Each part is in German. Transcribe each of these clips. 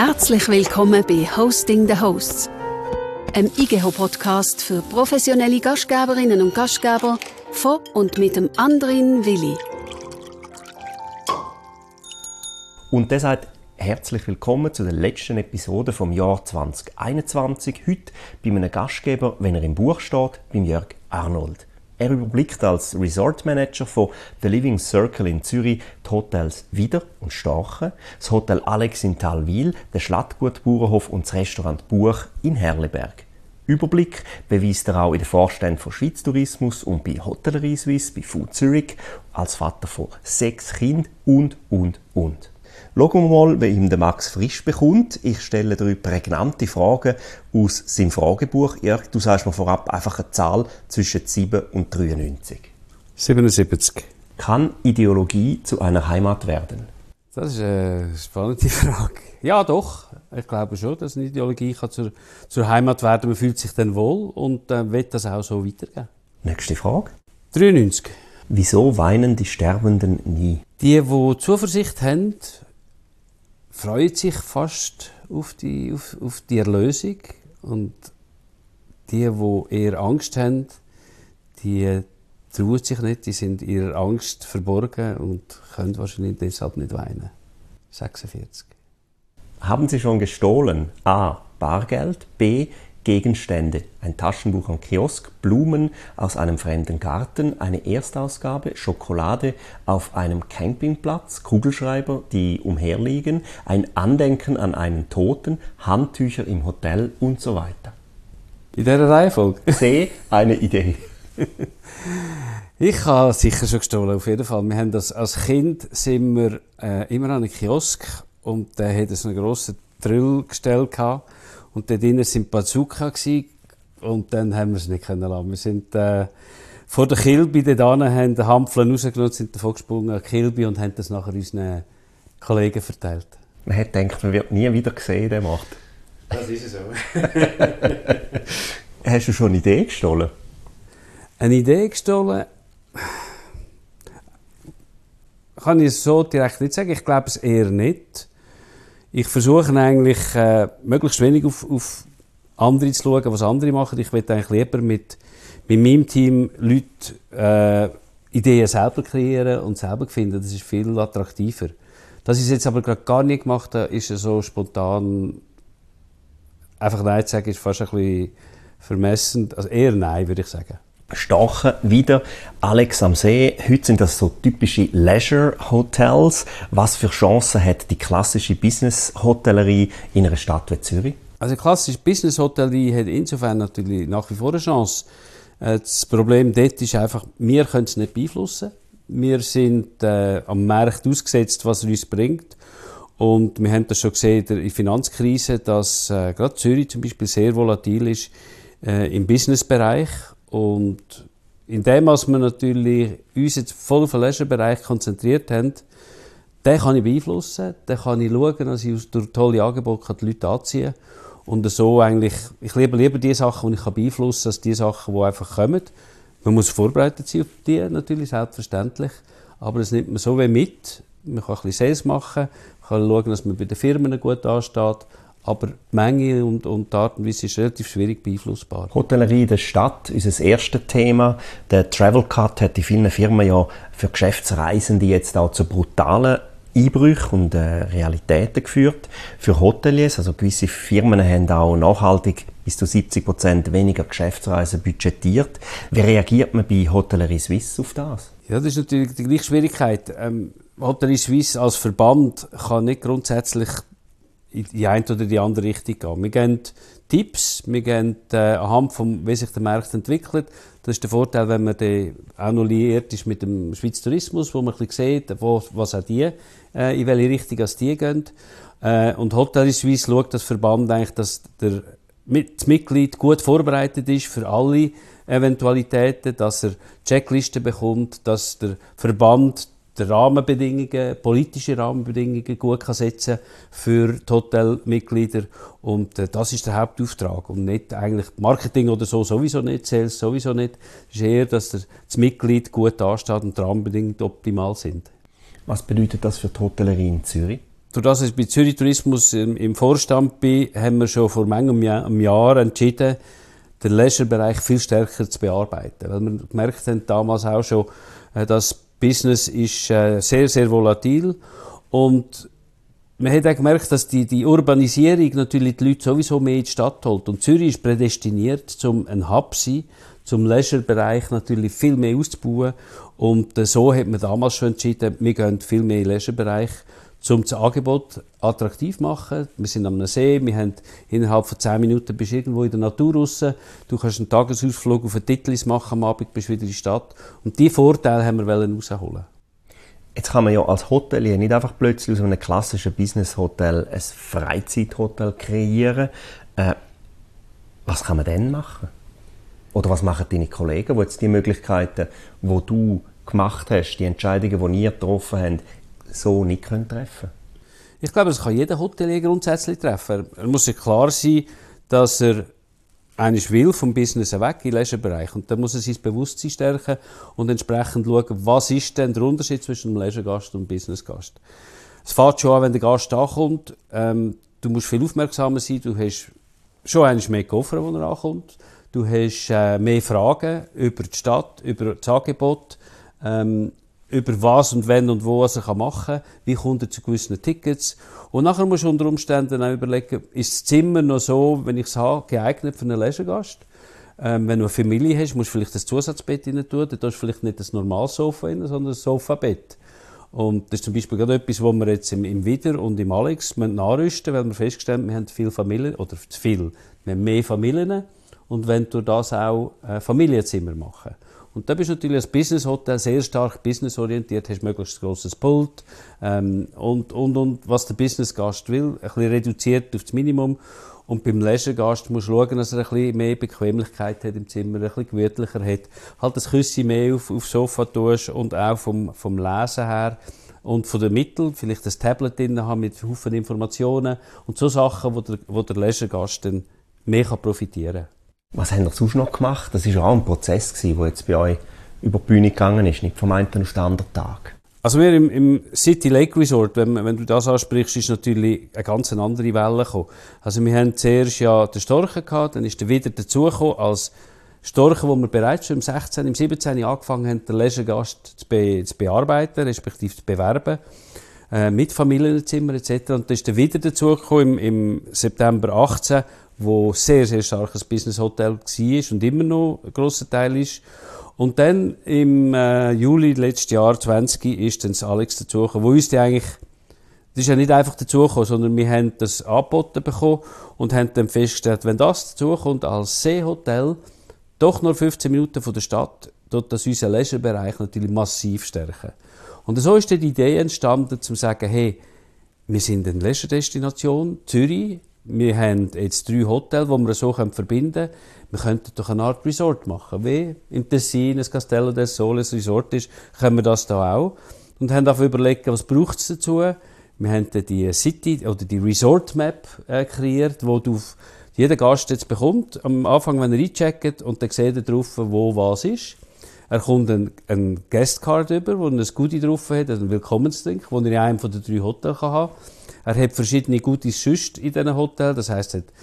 Herzlich willkommen bei Hosting the Hosts, einem IGEHO-Podcast für professionelle Gastgeberinnen und Gastgeber von und mit dem Andrin Willi. Und deshalb herzlich willkommen zu der letzten Episode vom Jahr 2021. Heute bei einem Gastgeber, wenn er im Buch steht, beim Jörg Arnold. Er überblickt als Resort Manager von The Living Circle in Zürich die Hotels Wieder und Storchen, das Hotel Alex in Talwil, den Schlattgut Bauernhof und das Restaurant Buch in Herleberg. Überblick beweist er auch in den Vorständen von Schweiz Tourismus und bei Hotellerie Suisse, bei Food Zürich, als Vater von 6 Kindern und. Schauen wir mal, wie ihm der Max Frisch bekommt. Ich stelle 3 prägnante Fragen aus seinem Fragebuch. Jörg, du sagst mir vorab einfach eine Zahl zwischen 7 und 93. 77. Kann Ideologie zu einer Heimat werden? Das ist eine spannende Frage. Ja, doch. Ich glaube schon, dass eine Ideologie kann zur Heimat werden. Man fühlt sich dann wohl und will das auch so weitergeben. Nächste Frage. 93. Wieso weinen die Sterbenden nie? Die Zuversicht haben, freuen sich fast auf die Erlösung. Und die eher Angst haben, die trauen sich nicht, die sind ihrer Angst verborgen und können wahrscheinlich deshalb nicht weinen. 46. Haben Sie schon gestohlen? A. Bargeld. B. Gegenstände. Ein Taschenbuch am Kiosk, Blumen aus einem fremden Garten, eine Erstausgabe, Schokolade auf einem Campingplatz, Kugelschreiber, die umherliegen, ein Andenken an einen Toten, Handtücher im Hotel und so weiter. In dieser Reihenfolge? C. Eine Idee. Ich habe sicher schon gestohlen, auf jeden Fall. Wir haben als Kind sind wir immer an einem Kiosk und der hatte so einen grossen Drillgestell gehabt. Und dort drinnen waren Bazooka und dann haben wir es nicht können lassen. Wir sind vor der Kilby dort hin, haben den Hampflen rausgenommen, sind davon gesprungen an die Kilby und haben das nachher unseren Kollegen verteilt. Man hat gedacht, man wird nie wieder gesehen, der macht. Das ist so. Hast du schon eine Idee gestohlen? Eine Idee gestohlen? Kann ich so direkt nicht sagen. Ich glaube es eher nicht. Ich versuche eigentlich, möglichst wenig auf andere zu schauen, was andere machen. Ich will eigentlich lieber mit meinem Team Leute Ideen selber kreieren und selber finden. Das ist viel attraktiver. Dass ich es jetzt aber gerade gar nicht gemacht habe, ist so spontan einfach Nein zu sagen, ist fast ein bisschen vermessen. Also eher Nein, würde ich sagen. Storchen, Wieder, Alex am See. Heute sind das so typische Leisure-Hotels. Was für Chancen hat die klassische Business-Hotellerie in einer Stadt wie Zürich? Also die klassische Business-Hotellerie hat insofern natürlich nach wie vor eine Chance. Das Problem dort ist einfach, wir können es nicht beeinflussen. Wir sind am Markt ausgesetzt, was er uns bringt. Und wir haben das schon gesehen in der Finanzkrise, dass gerade Zürich zum Beispiel sehr volatil ist im Businessbereich. Und indem wir natürlich uns jetzt voll auf den Leisure-Bereich konzentriert haben, den kann ich beeinflussen, den kann ich schauen, dass ich durch tolle Angebote die Leute anziehen kann. Und so eigentlich, ich liebe lieber die Sachen, die ich beeinflussen kann, als die Sachen, die einfach kommen. Man muss vorbereitet sein auf die, natürlich, selbstverständlich. Aber das nimmt man so wie mit. Man kann ein bisschen Sales machen, man kann schauen, dass man bei den Firmen gut ansteht. Aber die Menge und die Art und Weise ist relativ schwierig beeinflussbar. Hotellerie in der Stadt, unser erstes Thema. Der Travel Cut hat in vielen Firmen ja für Geschäftsreisende jetzt auch zu brutalen Einbrüchen und Realitäten geführt. Für Hoteliers, also gewisse Firmen haben auch nachhaltig bis zu 70% weniger Geschäftsreisen budgetiert. Wie reagiert man bei Hotellerie Suisse auf das? Ja, das ist natürlich die gleiche Schwierigkeit. Hotellerie Suisse als Verband kann nicht grundsätzlich in die eine oder die andere Richtung gehen. Wir geben Tipps, wir geben anhand von wie sich der Markt entwickelt. Das ist der Vorteil, wenn man auch noch liiert ist mit dem Schweiz Tourismus, wo man ein bisschen sieht, was auch die, in welche Richtung als die gehen. Und Hotellerie Suisse schaut das Verband eigentlich, dass das Mitglied gut vorbereitet ist für alle Eventualitäten, dass er Checklisten bekommt, dass der Verband die Rahmenbedingungen, politische Rahmenbedingungen gut kann setzen für die Hotelmitglieder. Und das ist der Hauptauftrag. Und nicht eigentlich Marketing oder so sowieso nicht, Sales sowieso nicht. Es ist eher, dass das Mitglied gut dasteht und die Rahmenbedingungen optimal sind. Was bedeutet das für die Hotellerie in Zürich? durch das ich bei Zürich Tourismus im Vorstand bin, haben wir schon vor manchem Jahr entschieden, den Leisure-Bereich viel stärker zu bearbeiten. Weil wir gemerkt haben damals auch schon, das Business ist sehr, sehr volatil und man hat auch gemerkt, dass die Urbanisierung natürlich die Leute sowieso mehr in die Stadt holt. Und Zürich ist prädestiniert, zum ein Hub zu sein, zum Leisure-Bereich natürlich viel mehr auszubauen. Und so hat man damals schon entschieden, wir gehen viel mehr in den Leisure-Bereich, um das Angebot attraktiv zu machen. Wir sind am See, wir haben innerhalb von 10 Minuten bist du irgendwo in der Natur raus. Du kannst einen Tagesausflug auf ein Titlis machen, am Abend bist du wieder in der Stadt. Und diese Vorteile haben wir rausholen. Jetzt kann man ja als Hotelier nicht einfach plötzlich aus einem klassischen Business-Hotel ein Freizeithotel kreieren. Was kann man denn machen? Oder was machen deine Kollegen, die jetzt die Möglichkeiten, die du gemacht hast, die Entscheidungen, die ihr getroffen habt, so nicht treffen können? Ich glaube, das kann jeder Hotelier grundsätzlich treffen. Er muss sich klar sein, dass er eigentlich will vom Business weg in den Leisure-Bereich. Und dann muss er sein Bewusstsein stärken und entsprechend schauen, was ist denn der Unterschied zwischen einem Leisure-Gast und einem Business-Gast. Es fängt schon an, wenn der Gast ankommt. Du musst viel aufmerksamer sein. Du hast schon eigentlich mehr Koffer, wenn er ankommt. Du hast mehr Fragen über die Stadt, über das Angebot, über was und wenn und wo er machen kann, wie kommt er zu gewissen Tickets. Und nachher musst du unter Umständen auch überlegen, ist das Zimmer noch so, wenn ich es habe, geeignet für einen Leisure-Gast? Wenn du eine Familie hast, musst du vielleicht ein Zusatzbett rein tun, dann tust du vielleicht nicht ein normales Sofa rein, sondern ein Sofabett. Und das ist zum Beispiel gerade etwas, was wir jetzt im Widder und im Alex nachrüsten, weil wir festgestellt haben, wir haben viele Familien, oder zu viel, wir haben mehr Familien und wollen durch das auch Familienzimmer machen. Und da bist du natürlich als Business-Hotel sehr stark businessorientiert, hast möglichst ein grosses Pult und was der Business-Gast will, ein bisschen reduziert auf das Minimum. Und beim Leisure-Gast musst du schauen, dass er ein bisschen mehr Bequemlichkeit hat im Zimmer, ein bisschen gemütlicher hat, halt ein Küsschen mehr aufs Sofa tust und auch vom Lesen her und von den Mitteln, vielleicht ein Tablet drin haben mit Haufen Informationen und so Sachen, wo der Leisure-Gast dann mehr profitieren kann. Was habt ihr sonst noch gemacht? Das war ja auch ein Prozess, der jetzt bei euch über die Bühne gegangen ist, nicht vom einen auf den anderen Tag. Also wir im City Lake Resort, wenn du das ansprichst, ist natürlich eine ganz andere Welle gekommen. Also wir haben zuerst ja den Storchen gehabt, dann ist der wieder dazugekommen als Storchen, wo wir bereits schon im 16., im 17. angefangen haben, den Leisure-Gast zu bearbeiten, respektive zu bewerben, mit Familienzimmer etc. Und dann ist der wieder dazugekommen im September 18, wo sehr, sehr starkes Business-Hotel war und immer noch ein grosser Teil ist. Und dann im Juli letzten Jahr 20 ist dann das Alex dazugekommen, wo uns das ist ja nicht einfach dazugekommen, sondern wir haben das angeboten bekommen und haben dann festgestellt, wenn das dazukommt als Seehotel, doch nur 15 Minuten von der Stadt, dort das unseren Leisure-Bereich natürlich massiv stärken. Und so ist dann die Idee entstanden, zu sagen, hey, wir sind eine Leisure-Destination, Zürich, wir haben jetzt 3 Hotels, die wir so verbinden können. Wir könnten doch eine Art Resort machen. Wie im Tessin, ein Castello del Sole, ein Resort ist, können wir das da auch. Und haben auch überlegt, was braucht es dazu. Wir haben die City oder die Resort Map kreiert, wo jeder Gast jetzt bekommt. Am Anfang, wenn er eincheckt und dann sieht er drauf, wo was ist. Er kommt ein Guestcard über, wo ein Goodie drauf hat, einen Willkommensdrink, den er in einem der 3 Hotels haben kann. Er hat verschiedene Goodies sonst in diesen Hotels, das heisst, er hat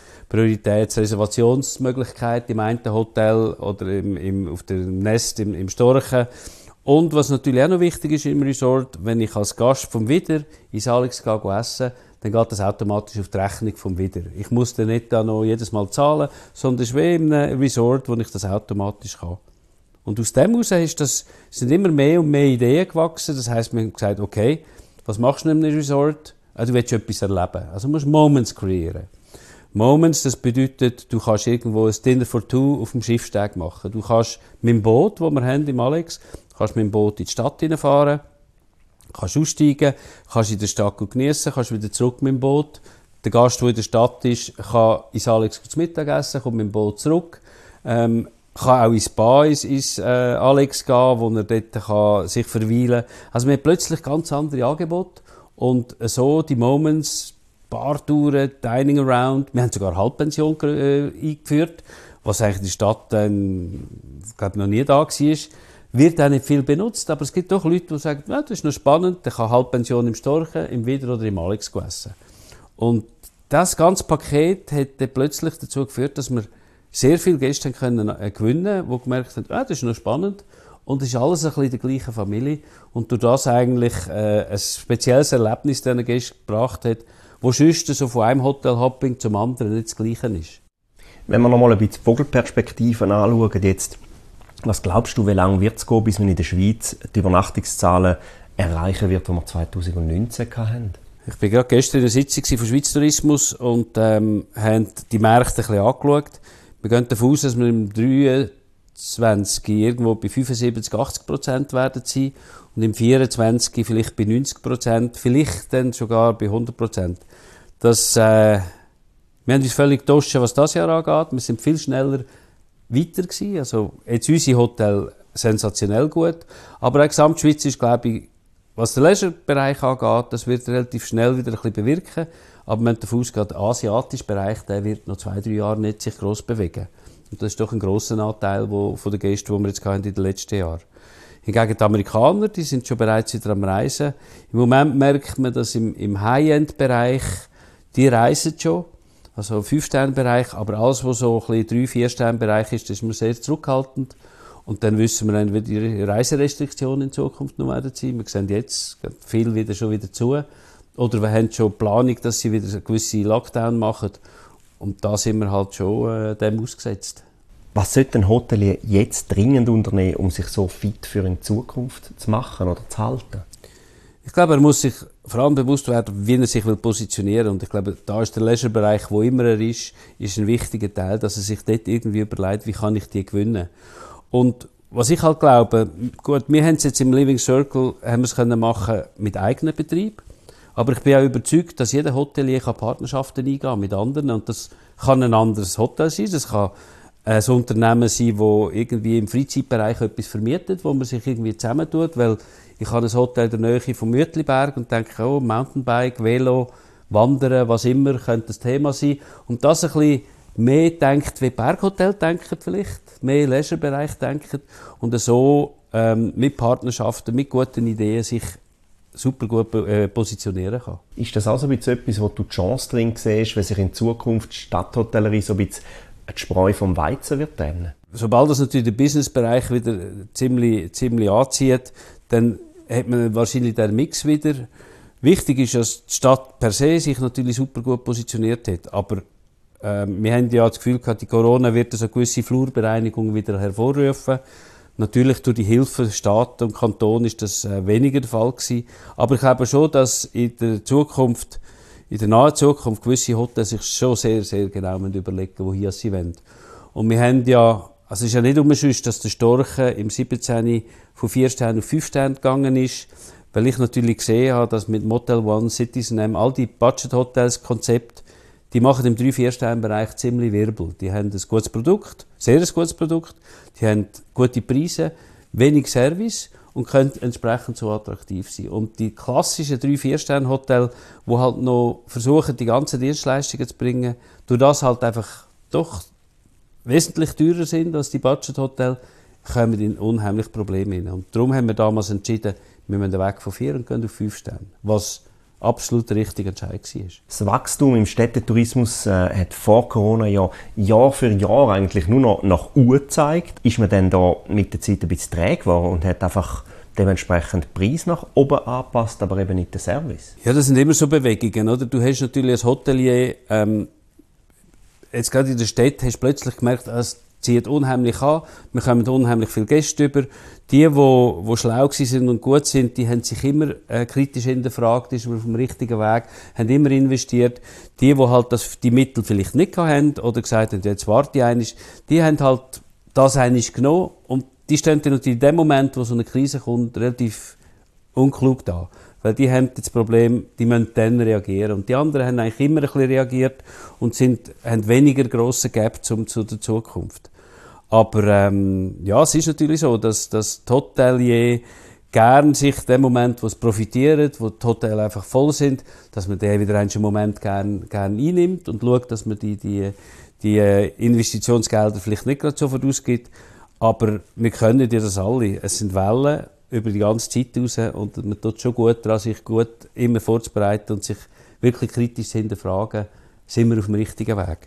Prioritätsreservationsmöglichkeit im einen Hotel oder auf dem Nest im Storchen. Und was natürlich auch noch wichtig ist im Resort, wenn ich als Gast vom Widder ins Alex gehe essen, dann geht das automatisch auf die Rechnung vom Widder. Ich muss dann nicht da noch jedes Mal zahlen, sondern es ist wie in einem Resort, wo ich das automatisch kann. Und aus dem heraus sind immer mehr und mehr Ideen gewachsen. Das heisst, wir haben gesagt, okay, was machst du in einem Resort? Du willst etwas erleben. Also du musst Moments kreieren. Moments, das bedeutet, du kannst irgendwo ein Dinner for Two auf dem Schiffsteg machen. Du kannst mit dem Boot, das wir haben im Alex, kannst mit dem Boot in die Stadt hineinfahren, kannst aussteigen, kannst in der Stadt geniessen, kannst wieder zurück mit dem Boot. Der Gast, der in der Stadt ist, kann ins Alex zum Mittagessen, kommt mit dem Boot zurück. Kann auch ins Spa, ins Alex gehen, wo er dort kann sich verweilen kann. Also man hat plötzlich ganz andere Angebote. Und so die Moments, Bartouren, Dining Around, wir haben sogar Halbpension eingeführt, was eigentlich in der Stadt glaube noch nie da war. wird auch nicht viel benutzt, aber es gibt doch Leute, die sagen, ja, das ist noch spannend, der kann Halbpension im Storchen, im Widder oder im Alex essen. Und das ganze Paket hat dann plötzlich dazu geführt, dass wir sehr viele Gäste gewinnen können, die gemerkt haben, das ist noch spannend. Und es ist alles ein bisschen in der gleichen Familie. Und durch das eigentlich ein spezielles Erlebnis diesen Gästen gebracht hat, wo sonst so von einem Hotelhopping zum anderen nicht das Gleiche ist. Wenn wir noch mal ein bisschen Vogelperspektiven anschauen, jetzt, was glaubst du, wie lange wird es gehen, bis man in der Schweiz die Übernachtungszahlen erreichen wird, die wir 2019 hatten? Ich war gerade gestern in einer Sitzung von Schweiz Tourismus und haben die Märkte ein bisschen angeschaut. Wir gehen davon aus, dass wir im 23 irgendwo bei 75-80% werden sein und im 24 vielleicht bei 90%, vielleicht dann sogar bei 100%. Wir haben uns völlig getauscht, was das Jahr angeht. Wir sind viel schneller weiter gewesen. Also jetzt unser Hotel sensationell gut. Aber auch die Gesamtschweiz ist, glaube ich, was den Leisure-Bereich angeht, das wird relativ schnell wieder ein bisschen bewirken. Aber wir haben davon ausgegangen, der asiatische Bereich, der wird noch 2-3 Jahre nicht sich gross bewegen. Und das ist doch ein grosser Anteil von den Gästen, die wir jetzt in den letzten Jahren hatten. Hingegen die Amerikaner, die sind schon bereits wieder am Reisen. Im Moment merkt man, dass im High-End-Bereich, die reisen schon. Also im 5-Sterne-Bereich, aber alles, was so ein bisschen 3-4-Sterne-Bereich ist, ist man sehr zurückhaltend. Und dann wissen wir dann, wie die Reiserestriktionen in Zukunft noch werden sein. Wir sehen jetzt viel schon wieder zu. Oder wir haben schon Planung, dass sie wieder eine gewisse Lockdown machen. Und da sind wir halt schon dem ausgesetzt. Was sollte ein Hotelier jetzt dringend unternehmen, um sich so fit für in Zukunft zu machen oder zu halten? Ich glaube, er muss sich vor allem bewusst werden, wie er sich positionieren will. Und ich glaube, da ist der Leisure-Bereich, wo immer er ist ein wichtiger Teil, dass er sich dort irgendwie überlegt, wie kann ich die gewinnen. Und was ich halt glaube, gut, wir haben es jetzt im Living Circle haben wir es können machen mit eigenem Betrieb. Aber ich bin auch überzeugt, dass jeder Hotelier Partnerschaften eingehen kann mit anderen. Und das kann ein anderes Hotel sein, das kann ein Unternehmen sein, das irgendwie im Freizeitbereich etwas vermietet, wo man sich irgendwie zusammentut, weil ich habe ein Hotel in der Nähe vom Mütliberg und denke, oh, Mountainbike, Velo, Wandern, was immer, könnte das Thema sein. Und das ein bisschen mehr denkt, wie Berghotel denken vielleicht, mehr Leisurebereich denken und so mit Partnerschaften, mit guten Ideen sich super gut positionieren kann. Ist das also etwas, wo du die Chance drin siehst, wenn sich in Zukunft die Stadthotellerie so ein bisschen die Spreu vom Weizen wird trennen? Sobald das natürlich der Businessbereich wieder ziemlich anzieht, dann hat man wahrscheinlich den Mix wieder. Wichtig ist, dass die Stadt per se sich natürlich super gut positioniert hat. Aber wir haben ja das Gefühl gehabt, die Corona wird eine gewisse Flurbereinigung wieder hervorrufen. Natürlich durch die Hilfe des Staat und Kanton ist das weniger der Fall gewesen. Aber ich glaube schon, dass in der nahen Zukunft gewisse Hotels sich schon sehr, sehr genau überlegen, wohin sie wollen. Und wir haben ja, also es ist ja nicht umsonst, dass der Storchen im 17. von 4 Sternen auf 5 Sterne gegangen ist, weil ich natürlich gesehen habe, dass mit Motel One, Citizen, all die Budget-Hotels-Konzepte, die machen im 3-4-Sterne-Bereich ziemlich Wirbel. Die haben ein gutes Produkt, sehr ein gutes Produkt, die haben gute Preise, wenig Service und können entsprechend so attraktiv sein. Und die klassischen 3-4-Sterne-Hotels, die halt noch versuchen, die ganzen Dienstleistungen zu bringen, durch das halt einfach doch wesentlich teurer sind als die Budget-Hotels, kommen in unheimliche Probleme hinein. Und darum haben wir damals entschieden, wir müssen weg von 4 und gehen auf 5 Sterne. Was absolut der richtige Entscheid war. Das Wachstum im Städtetourismus hat vor Corona ja Jahr für Jahr eigentlich nur noch nach oben gezeigt. Ist man dann da mit der Zeit ein bisschen träge geworden und hat einfach dementsprechend den Preis nach oben angepasst, aber eben nicht den Service? Ja, das sind immer so Bewegungen, oder? Du hast natürlich als Hotelier, jetzt gerade in der Stadt, hast du plötzlich gemerkt, es zieht unheimlich an, wir kommen unheimlich viele Gäste über. Die schlau sind und gut sind, die haben sich immer kritisch hinterfragt, ist man auf dem richtigen Weg, haben immer investiert. Die halt die Mittel vielleicht nicht haben oder gesagt haben, jetzt warte ich einmal, die haben halt das einmal genommen und die stehen dann natürlich in dem Moment, wo so eine Krise kommt, relativ unklug da. Weil die haben das Problem, die müssen dann reagieren. Und die anderen haben eigentlich immer ein bisschen reagiert und haben weniger grossen Gap zu der Zukunft. Aber ja, es ist natürlich so, dass die Hotelier gern sich dem Moment, wo es profitieren, wo die Hotels einfach voll sind, dass man den wieder einen Moment gern einnimmt und schaut, dass man die Investitionsgelder vielleicht nicht gerade sofort ausgibt. Aber wir können ja das alle. Es sind Wellen über die ganze Zeit raus und man tut schon gut daran, sich gut immer vorzubereiten und sich wirklich kritisch zu hinterfragen, sind wir auf dem richtigen Weg.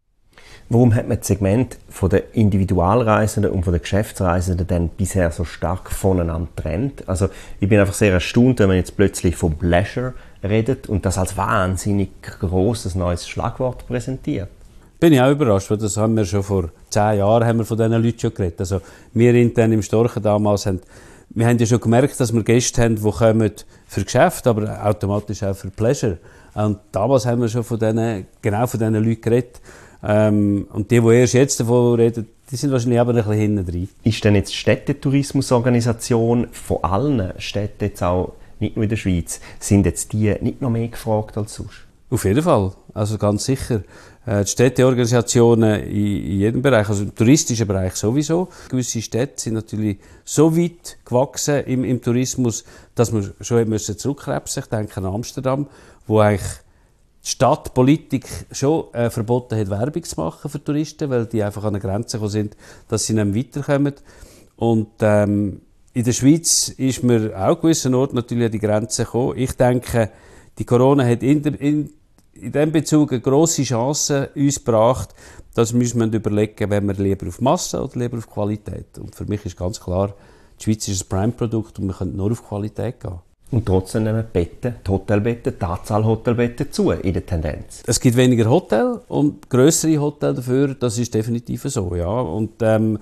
Warum hat man das Segment von den Individualreisenden und von den Geschäftsreisenden dann bisher so stark voneinander getrennt? Also ich bin einfach sehr erstaunt, wenn man jetzt plötzlich von Pleasure redet und das als wahnsinnig grosses neues Schlagwort präsentiert. Bin ich auch überrascht, weil das haben wir schon vor 10 Jahren haben wir von diesen Leuten schon geredet. Also wir intern im Storchen damals haben ja schon gemerkt, dass wir Gäste haben, die kommen für Geschäft, aber automatisch auch für Pleasure. Und damals haben wir schon genau von diesen Leuten geredet. Und die erst jetzt davon reden, die sind wahrscheinlich aber ein bisschen hinten drin. Ist denn jetzt die Städtetourismusorganisation von allen Städten, jetzt auch nicht nur in der Schweiz, sind jetzt die nicht noch mehr gefragt als sonst? Auf jeden Fall, also ganz sicher. Die Städteorganisationen in jedem Bereich, also im touristischen Bereich sowieso. Gewisse Städte sind natürlich so weit gewachsen im Tourismus, dass wir schon zurückkrebsen müssen. Ich denke an Amsterdam, wo eigentlich die Stadtpolitik schon verboten hat, Werbung zu machen für Touristen, weil die einfach an eine Grenze gekommen sind, dass sie nicht weiterkommen. Und in der Schweiz ist mir auch an gewissen Orten natürlich an die Grenze gekommen. Ich denke, die Corona hat in diesem Bezug eine grosse Chance uns gebracht, dass wir überlegen, wenn wir lieber auf Masse oder lieber auf Qualität. Und für mich ist ganz klar, die Schweiz ist ein Prime-Produkt und wir können nur auf Qualität gehen. Und trotzdem nehmen die Hotelbetten, die Anzahl Hotelbetten zu in der Tendenz. Es gibt weniger Hotels und grössere Hotels dafür, das ist definitiv so, ja. Und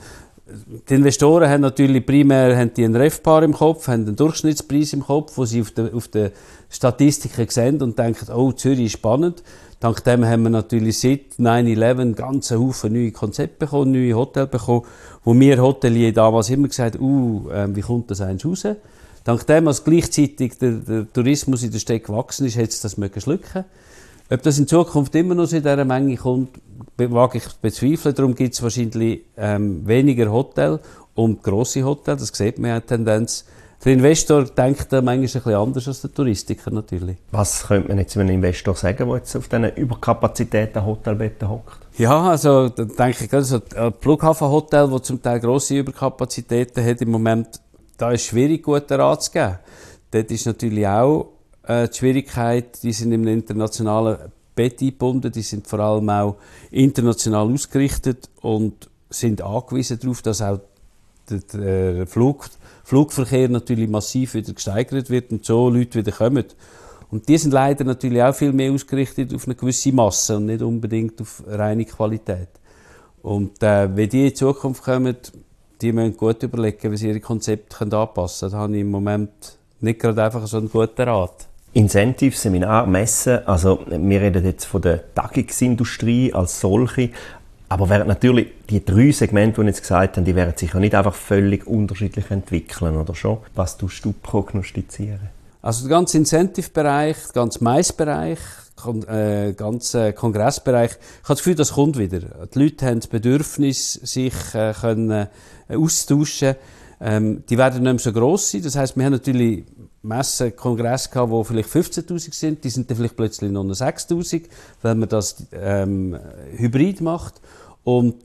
die Investoren haben natürlich primär einen RevPAR im Kopf, haben einen Durchschnittspreis im Kopf, wo sie auf den Statistiken sehen und denken, oh, Zürich ist spannend. Dank dem haben wir natürlich seit 9/11 ganz Haufen neue Konzepte bekommen, neue Hotels bekommen, wo wir Hotelier damals immer gesagt haben, wie kommt das eigentlich raus? Dank dem, als gleichzeitig der Tourismus in der Stadt gewachsen ist, hat es das schlucken. Ob das in Zukunft immer noch so in dieser Menge kommt, wage ich bezweifeln. Darum gibt es wahrscheinlich weniger Hotels und grosse Hotels. Das sieht man ja eine Tendenz. Der Investor denkt manchmal ein bisschen anders als der Touristiker natürlich. Was könnte man jetzt einem Investor sagen, der jetzt auf diesen Überkapazitäten an Hotelbetten hockt? Ja, also da denke ich, also ein Flughafenhotel, das zum Teil grosse Überkapazitäten hat im Moment, da ist es schwierig, guten Rat zu geben. Dort ist natürlich auch die Schwierigkeit, die sind im internationalen Bett eingebunden, die sind vor allem auch international ausgerichtet und sind angewiesen darauf, dass auch der Flugverkehr natürlich massiv wieder gesteigert wird und so Leute wieder kommen. Und die sind leider natürlich auch viel mehr ausgerichtet auf eine gewisse Masse und nicht unbedingt auf reine Qualität. Und wenn die in Zukunft kommen, die müssen gut überlegen, wie sie ihre Konzepte anpassen können. Da habe ich im Moment nicht gerade einfach so einen guten Rat. Incentive, Seminar, Messen, also wir reden jetzt von der Tagungsindustrie als solche, aber während natürlich die 3 Segmente, die wir jetzt gesagt haben, die werden sich ja nicht einfach völlig unterschiedlich entwickeln, oder schon? Was tust du prognostizieren? Also der ganze Incentive-Bereich, der ganze Mais-Bereich, der ganze Kongressbereich, ich habe das Gefühl, das kommt wieder. Die Leute haben das Bedürfnis, sich auszutauschen. Die werden nicht mehr so gross sein. Das heisst, wir haben natürlich Messen, Kongresse gehabt, die vielleicht 15'000 sind. Die sind dann vielleicht plötzlich noch 6'000, weil man das hybrid macht. Und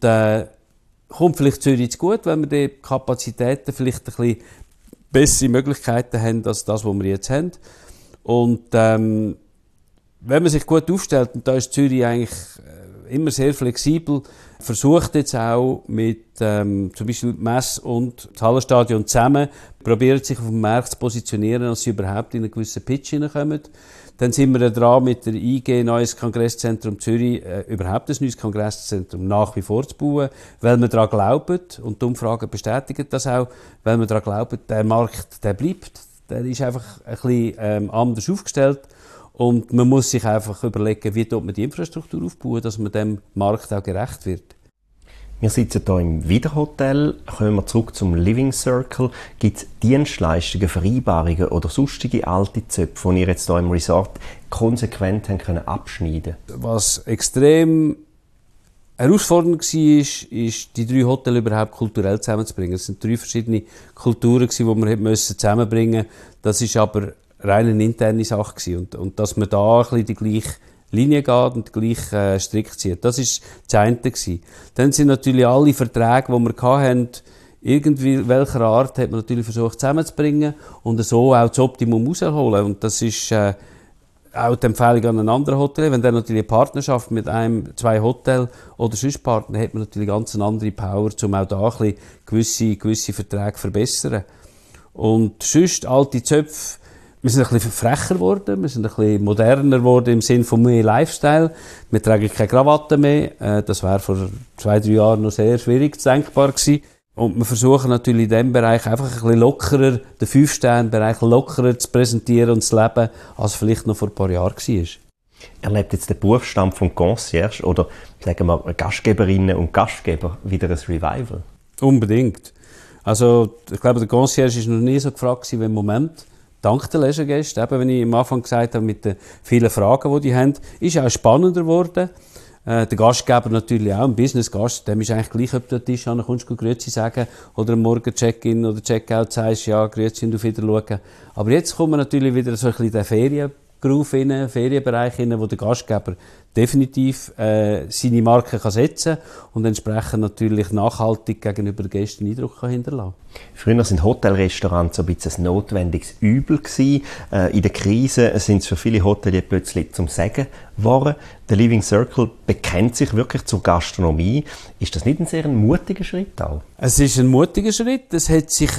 kommt vielleicht Zürich zu gut, wenn wir die Kapazitäten vielleicht ein bisschen bessere Möglichkeiten haben als das, was wir jetzt haben. Und wenn man sich gut aufstellt, und da ist Zürich eigentlich immer sehr flexibel, versucht jetzt auch mit zum Beispiel Mess und das Hallenstadion zusammen, probiert sich auf dem Markt zu positionieren, dass sie überhaupt in einen gewissen Pitch hineinkommen. Dann sind wir dran, mit der IG Neues Kongresszentrum Zürich überhaupt ein neues Kongresszentrum nach wie vor zu bauen, weil wir daran glauben, und die Umfragen bestätigen das auch, weil wir daran glauben, der Markt, der bleibt, der ist einfach ein bisschen anders aufgestellt. Und man muss sich einfach überlegen, wie man die Infrastruktur aufbauen, dass man dem Markt auch gerecht wird. Wir sitzen hier im Wiederhotel. Kommen wir zurück zum Living Circle. Gibt es Dienstleistungen, Vereinbarungen oder sonstige alte Zöpfe, die ihr jetzt hier im Resort konsequent abschneiden könnt? Was extrem herausfordernd war, ist, die 3 Hotels überhaupt kulturell zusammenzubringen. Es sind 3 verschiedene Kulturen, die wir zusammenbringen mussten. Das ist aber rein eine interne Sache gewesen. Und dass man da ein bisschen die gleiche Linie geht und den gleichen Strick zieht. Das war das eine gewesen. Dann sind natürlich alle Verträge, die wir hatten, irgendwie welcher Art hat man natürlich versucht zusammenzubringen und so auch das Optimum rausholen. Und das ist auch die Empfehlung an einen anderen Hotel. Wenn der natürlich eine Partnerschaft mit einem, 2 Hotels oder sonst Partner, hat man natürlich ganz eine andere Power, um auch da ein bisschen gewisse Verträge zu verbessern. Und sonst alte Zöpfe, wir sind ein bisschen frecher geworden, wir sind ein bisschen moderner geworden im Sinne von mehr Lifestyle. Wir tragen keine Krawatte mehr. Das wäre vor 2-3 Jahren noch sehr schwierig denkbar gewesen. Und wir versuchen natürlich in diesem Bereich einfach ein bisschen lockerer, den 5-Sterne-Bereich lockerer zu präsentieren und zu leben, als vielleicht noch vor ein paar Jahren war. Erlebt jetzt der Berufsstand vom Concierge oder, sagen wir, Gastgeberinnen und Gastgeber wieder ein Revival? Unbedingt. Also, ich glaube, der Concierge war noch nie so gefragt wie im Moment. Dank der Leisure-Gäste, eben, wenn ich am Anfang gesagt habe, mit den vielen Fragen, die haben, ist auch spannender geworden. Der Gastgeber natürlich auch, ein Business-Gast, dem ist eigentlich gleich, ob du an den Tisch kommst, Grüezi sagen oder am Morgen Check-in oder Check-out sagst, ja, Grüezi und auf Wiedersehen. Aber jetzt kommen wir natürlich wieder so ein bisschen in den Feriengroove rein, Ferienbereich rein, wo der Gastgeber definitiv seine Marke kann setzen und entsprechend natürlich nachhaltig gegenüber den Gästen einen Eindruck kann hinterlassen. Früher sind Hotelrestaurants so ein bisschen ein notwendiges Übel gewesen. In der Krise sind es für viele Hoteliers plötzlich zum Sagen geworden. Der Living Circle bekennt sich wirklich zur Gastronomie. Ist das nicht ein sehr mutiger Schritt auch? Es ist ein mutiger Schritt. Es hat sich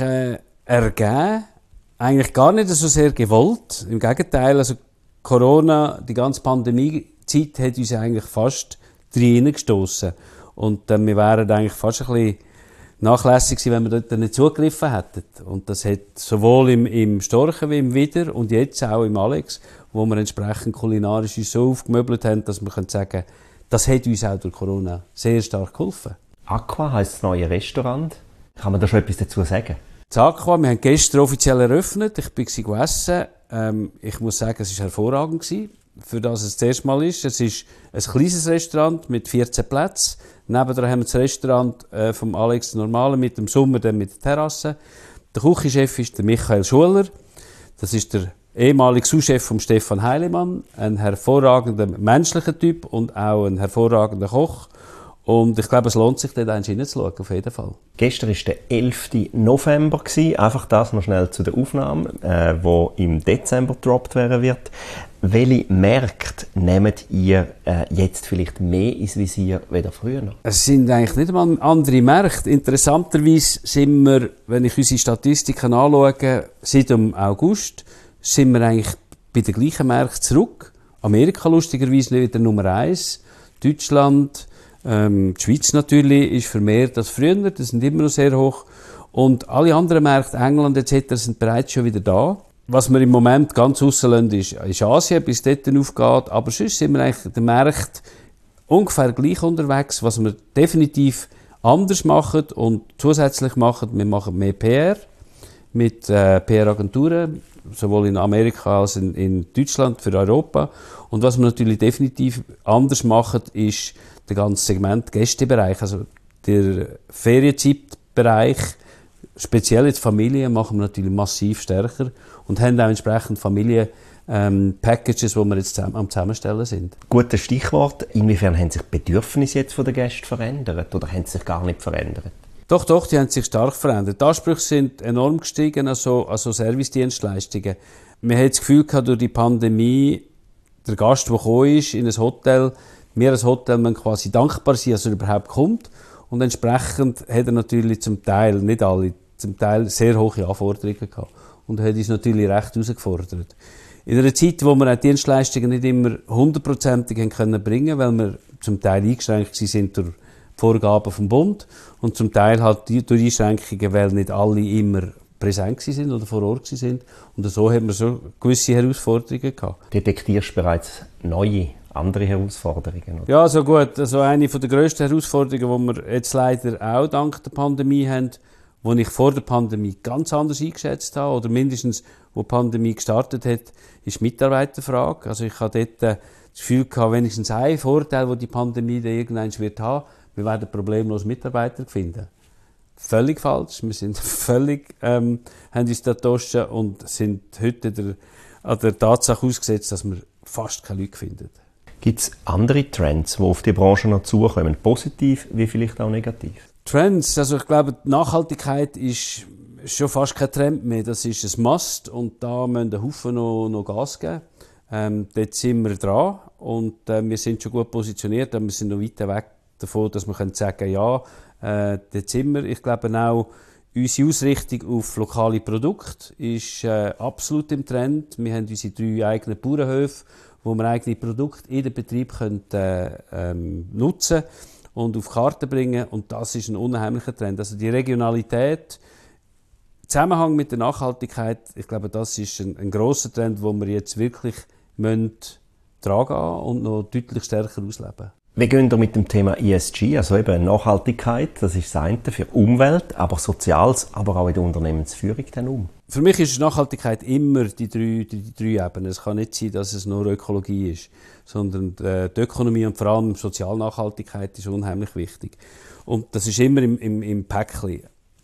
ergeben. Eigentlich gar nicht so sehr gewollt. Im Gegenteil, also Corona, die ganze Pandemiezeit hat uns eigentlich fast reingestossen. Und wir wären eigentlich fast ein bisschen nachlässig gewesen, wenn wir dort nicht zugegriffen hätten. Und das hat sowohl im Storchen wie im Wider und jetzt auch im Alex, wo wir entsprechend kulinarisch so aufgemöbelt haben, dass wir sagen können, das hat uns auch durch Corona sehr stark geholfen. Aqua heisst das neue Restaurant. Kann man da schon etwas dazu sagen? Das Aqua, wir haben gestern offiziell eröffnet. Ich bin gegessen. Ich muss sagen, es war hervorragend gewesen, für das es das erste Mal ist. Es ist ein kleines Restaurant mit 14 Plätzen. Nebendran haben wir das Restaurant vom Alex Normale mit dem Sommer, dann mit der Terrasse. Der Küchenchef ist der Michael Schuller. Das ist der ehemalige Sous-Chef von Stefan Heilemann. Ein hervorragender menschlicher Typ und auch ein hervorragender Koch. Und ich glaube, es lohnt sich, dort hineinzuschauen, auf jeden Fall. Gestern war der 11. November. Einfach das noch schnell zu der Aufnahme, die im Dezember gedroppt werden wird. Welche Märkte nehmt ihr jetzt vielleicht mehr ins Visier als früher noch? Es sind eigentlich nicht einmal andere Märkte. Interessanterweise sind wir, wenn ich unsere Statistiken anschaue, seit dem August, sind wir eigentlich bei den gleichen Märkten zurück. Amerika lustigerweise wieder Nummer 1, Deutschland, die Schweiz natürlich ist vermehrt als früher, das sind immer noch sehr hoch. Und alle anderen Märkte, England etc., sind bereits schon wieder da. Was wir im Moment ganz rauslassen, ist Asien, bis dort aufgeht. Aber sonst sind wir eigentlich den Märkten ungefähr gleich unterwegs. Was wir definitiv anders machen und zusätzlich machen, wir machen mehr PR mit PR-Agenturen, sowohl in Amerika als in Deutschland für Europa. Und was wir natürlich definitiv anders machen, ist der ganze Segment Gästebereich, also der Ferienzeitbereich, speziell jetzt Familien, machen wir natürlich massiv stärker und haben auch entsprechend Familien-Packages, die wir jetzt am Zusammenstellen sind. Gutes Stichwort. Inwiefern haben sich die Bedürfnisse jetzt der Gäste verändert oder haben sie sich gar nicht verändert? Doch, die haben sich stark verändert. Die Ansprüche sind enorm gestiegen, also Servicedienstleistungen. Wir haben das Gefühl gehabt, durch die Pandemie, der Gast, der gekommen ist in ein Hotel, wir als Hotel müssen quasi dankbar sein, dass er überhaupt kommt. Und entsprechend hat er natürlich zum Teil, nicht alle, zum Teil sehr hohe Anforderungen gehabt. Und hat uns natürlich recht herausgefordert. In einer Zeit, wo wir auch Dienstleistungen nicht immer 100%ig bringen können, weil wir zum Teil eingeschränkt sind durch Vorgaben vom Bund und zum Teil halt durch Einschränkungen, weil nicht alle immer präsent sind oder vor Ort sind. Und so haben wir so gewisse Herausforderungen gehabt. Detektierst du bereits neue, andere Herausforderungen? Oder? Ja, so gut. Also eine der grössten Herausforderungen, die wir jetzt leider auch dank der Pandemie haben, die ich vor der Pandemie ganz anders eingeschätzt habe, oder mindestens, wo die Pandemie gestartet hat, ist die Mitarbeiterfrage. Also ich hatte dort das Gefühl gehabt, wenigstens ein Vorteil, den die Pandemie irgendwann wird haben, wir werden problemlos Mitarbeiter finden. Völlig falsch. Wir sind völlig, haben uns da getauscht und sind heute an der Tatsache ausgesetzt, dass wir fast keine Leute finden. Gibt es andere Trends, die auf die Branche noch zukommen, positiv wie vielleicht auch negativ? Trends, also ich glaube, die Nachhaltigkeit ist schon fast kein Trend mehr. Das ist ein Must und da müssen ein Haufen noch Gas geben. Dort sind wir dran und wir sind schon gut positioniert, aber wir sind noch weit weg davon, dass wir sagen können, ja, dort sind wir. Ich glaube auch, unsere Ausrichtung auf lokale Produkte ist absolut im Trend. Wir haben unsere 3 eigenen Bauernhöfe, wo wir eigene Produkte in den Betrieb nutzen und auf Karte bringen. Und das ist ein unheimlicher Trend. Also die Regionalität, Zusammenhang mit der Nachhaltigkeit, ich glaube, das ist ein grosser Trend, wo wir jetzt wirklich tragen und noch deutlich stärker ausleben. Wie gehen ihr mit dem Thema ESG, also eben Nachhaltigkeit, das ist das eine für Umwelt, aber Soziales, aber auch in der Unternehmensführung dann um? Für mich ist Nachhaltigkeit immer die drei Ebenen. Es kann nicht sein, dass es nur Ökologie ist, sondern die Ökonomie und vor allem Sozialnachhaltigkeit ist unheimlich wichtig. Und das ist immer im Päckchen.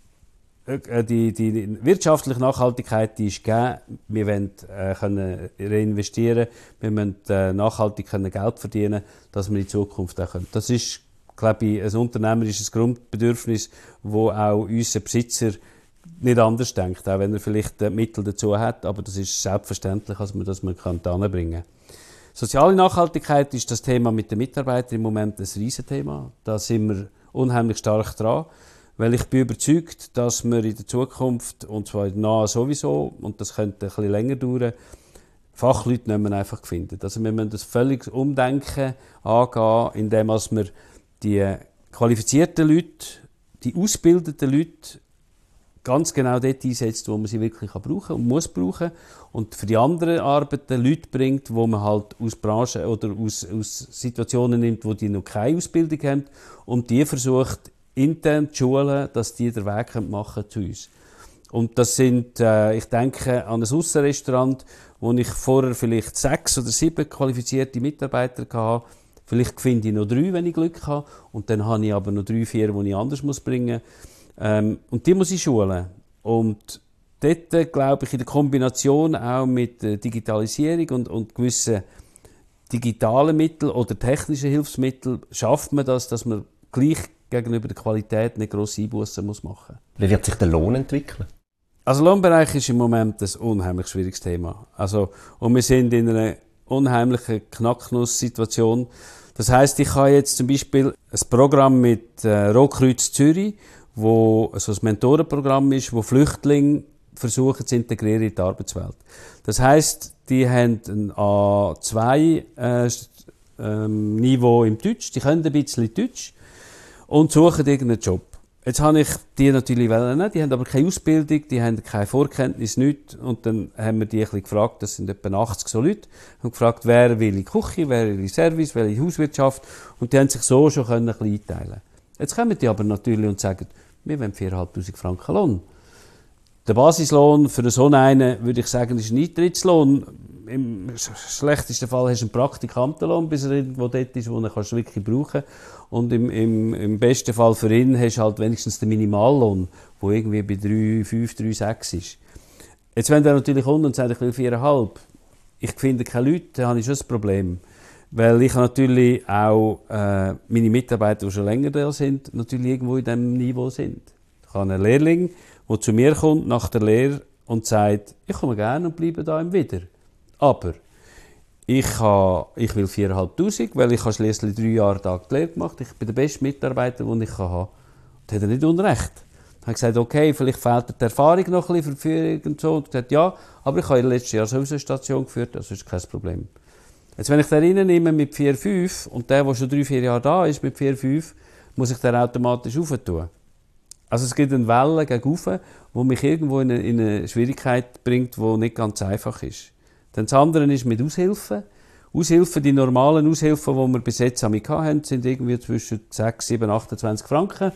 Die wirtschaftliche Nachhaltigkeit, die ist gegeben. Wir wollen können reinvestieren, wir müssen nachhaltig Geld verdienen, dass wir in Zukunft auch können. Das ist, glaube ich, ein unternehmerisches Grundbedürfnis, wo auch unser Besitzer nicht anders denkt, auch wenn er vielleicht Mittel dazu hat, aber das ist selbstverständlich, dass man das hinbringen kann. Soziale Nachhaltigkeit ist das Thema mit den Mitarbeitern im Moment ein Riesenthema. Da sind wir unheimlich stark dran. Weil ich bin überzeugt, dass wir in der Zukunft, und zwar nahe sowieso, und das könnte ein bisschen länger dauern, Fachleute nicht mehr einfach finden. Also wir müssen das völlig Umdenken angehen, indem wir die qualifizierten Leute, die ausgebildeten Leute ganz genau dort einsetzt, wo man sie wirklich brauchen kann und muss brauchen. Und für die anderen Arbeiten Leute bringt, wo man halt aus Branchen oder aus Situationen nimmt, wo die noch keine Ausbildung haben und die versucht, intern die Schulen, dass die den Weg machen zu uns. Und das sind, ich denke an ein Aussenrestaurant, wo ich vorher vielleicht 6 oder 7 qualifizierte Mitarbeiter hatte. Vielleicht finde ich noch 3, wenn ich Glück habe. Und dann habe ich aber noch 3, 4, die ich anders bringen muss. Und die muss ich schulen. Und dort, glaube ich, in der Kombination auch mit Digitalisierung und gewissen digitalen Mitteln oder technischen Hilfsmitteln schafft man das, dass man gleich gegenüber der Qualität nicht grosse Einbussen machen muss. Wie wird sich der Lohn entwickeln? Also Lohnbereich ist im Moment ein unheimlich schwieriges Thema. Und wir sind in einer unheimlichen Knacknuss-Situation. Das heisst, ich habe jetzt zum Beispiel ein Programm mit Rotkreuz Zürich, wo so ein Mentorenprogramm ist, wo Flüchtlinge versuchen zu integrieren in die Arbeitswelt. Das heisst, die haben ein A2 Niveau im Deutsch, die können ein bisschen Deutsch und suchen irgendeinen Job. Jetzt habe ich die natürlich wollen, die haben aber keine Ausbildung, die haben keine Vorkenntnis, nichts. Und dann haben wir die ein bisschen gefragt, das sind etwa 80 so Leute, haben gefragt, wer will in die Küche, wer will in Service, wer will in die Hauswirtschaft. Und die haben sich so schon ein bisschen einteilen. Jetzt kommen die aber natürlich und sagen, wir wollen 4'500 Franken Lohn. Der Basislohn für so einen, würde ich sagen, ist ein Eintrittslohn. Im schlechtesten Fall hast du einen Praktikantenlohn, bis er irgendwo dort ist, wo du ihn wirklich brauchen kannst. Und im besten Fall für ihn hast du halt wenigstens den Minimallohn, der irgendwie bei 3,5, 3,6 ist. Jetzt, wenn der natürlich kommt und sagt, ich will 4,5, ich finde keine Leute, dann habe ich schon ein Problem. Weil ich natürlich auch meine Mitarbeiter, die schon länger da sind, natürlich irgendwo in diesem Niveau sind. Ich habe einen Lehrling, der zu mir kommt nach der Lehre und sagt, ich komme gerne und bleibe da im Wieder. Aber ich will 4'500, weil ich habe schliesslich 3 Jahre da die Lehre gemacht. Ich bin der beste Mitarbeiter, den ich haben kann. Da hat er nicht unrecht. Dann habe ich gesagt, okay, vielleicht fehlt dir die Erfahrung noch ein bisschen für Führung und so. Und er hat gesagt, ja, aber ich habe letztes Jahr sowieso eine Station geführt, das ist kein Problem. Jetzt, wenn ich den reinnehme mit 4,5 und der schon 3, 4 Jahre da ist mit 4,5, muss ich den automatisch aufentun. Also es gibt eine Welle gegen rauf, die mich irgendwo in eine Schwierigkeit bringt, die nicht ganz einfach ist. Dann das andere ist mit Aushilfen. Aushilfen, die normalen Aushilfen, die wir bis jetzt hatten, sind irgendwie zwischen 6, 7, 28 Franken.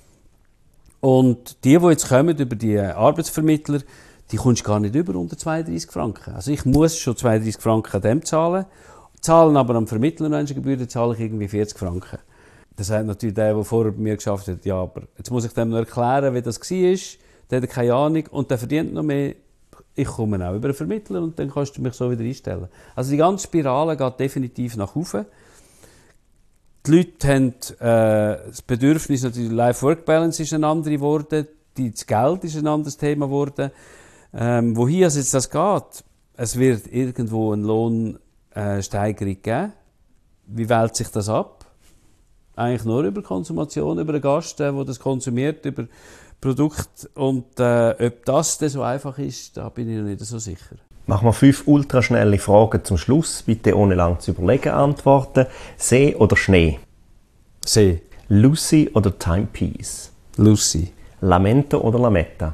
Und die jetzt kommen über die Arbeitsvermittler, die kommst du gar nicht über unter 32 Franken. Also ich muss schon 32 Franken an dem zahlen aber am Vermittler noch eine Gebühr, dann zahle ich irgendwie 40 Franken. Das sagt natürlich der vorher bei mir geschafft hat, ja, aber jetzt muss ich dem noch erklären, wie das war. Der hat keine Ahnung und der verdient noch mehr. Ich komme auch über einen Vermittler und dann kannst du mich so wieder einstellen. Also die ganze Spirale geht definitiv nach oben. Die Leute haben das Bedürfnis, natürlich Life-Work-Balance ist ein anderes geworden, das Geld ist ein anderes Thema geworden. Wohin also jetzt das geht? Es wird irgendwo eine Lohnsteigerung geben. Wie wählt sich das ab? Eigentlich nur über Konsumation, über den Gast, der das konsumiert, über Produkte. Und ob das denn so einfach ist, da bin ich noch nicht so sicher. Machen wir 5 ultraschnelle Fragen zum Schluss. Bitte ohne lang zu überlegen antworten. See oder Schnee? See. Lucy oder Timepiece? Lucy. Lamento oder Lametta?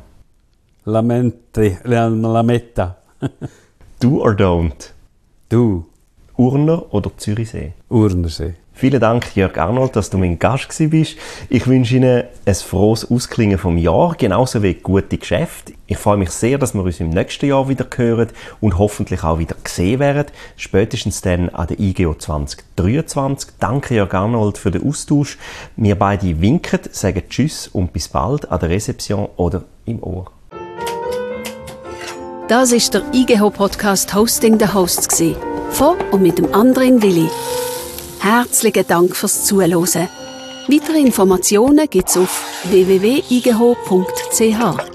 Lametta. Do or don't? Du. Urner oder Zürichsee? Urnersee. Vielen Dank, Jörg Arnold, dass du mein Gast bist. Ich wünsche Ihnen ein frohes Ausklingen vom Jahr, genauso wie gute Geschäfte. Ich freue mich sehr, dass wir uns im nächsten Jahr wieder hören und hoffentlich auch wieder gesehen werden. Spätestens dann an der IGO 2023. Danke, Jörg Arnold, für den Austausch. Wir beide winken, sagen Tschüss und bis bald an der Rezeption oder im Ohr. Das ist der IGH-Podcast «Hosting the Hosts» von und mit dem Andrin Willi. Herzlichen Dank fürs Zuhören. Weitere Informationen gibt es auf www.igh.ch.